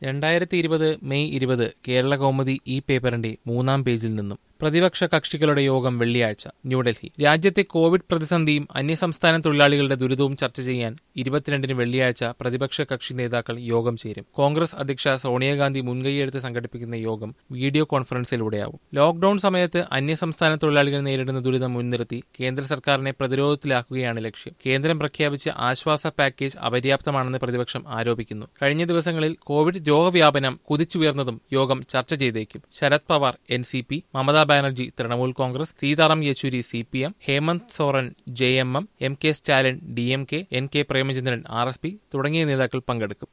2020 May 20 Keralakaumudi ഈ പേപ്പറിന്റെ 3-ാം പേജിൽ നിന്നും. പ്രതിപക്ഷ കക്ഷികളുടെ യോഗം വെള്ളിയാഴ്ച. ന്യൂഡൽഹി. രാജ്യത്തെ കോവിഡ് പ്രതിസന്ധിയും അന്യസംസ്ഥാന തൊഴിലാളികളുടെ ദുരിതവും ചർച്ച ചെയ്യാൻ 22-ന് വെള്ളിയാഴ്ച പ്രതിപക്ഷ കക്ഷി നേതാക്കൾ യോഗം ചേരും. കോൺഗ്രസ് അധ്യക്ഷ സോണിയാഗാന്ധി മുൻകൈയെടുത്ത് സംഘടിപ്പിക്കുന്ന യോഗം വീഡിയോ കോൺഫറൻസിലൂടെയാവും. ലോക്ഡൌൺ സമയത്ത് അന്യസംസ്ഥാന തൊഴിലാളികൾ നേരിടുന്ന ദുരിതം മുൻനിർത്തി കേന്ദ്ര സർക്കാരിനെ പ്രതിരോധത്തിലാക്കുകയാണ് ലക്ഷ്യം. കേന്ദ്രം പ്രഖ്യാപിച്ച ആശ്വാസ പാക്കേജ് അപര്യാപ്തമാണെന്ന് പ്രതിപക്ഷം ആരോപിക്കുന്നു. കഴിഞ്ഞ ദിവസങ്ങളിൽ കോവിഡ് രോഗവ്യാപനം കുതിച്ചുയർന്നതും യോഗം ചർച്ച ചെയ്തേക്കും. Sarath Pawar NCP, Mamata Banerjee Trinamool Congress, Sitaram Yechury CPM, Hemant Soren JMM, MK Stalin DMK, NK Premachandran RSP തുടങ്ങിയ നേതാക്കൾ പങ്കെടുക്കും.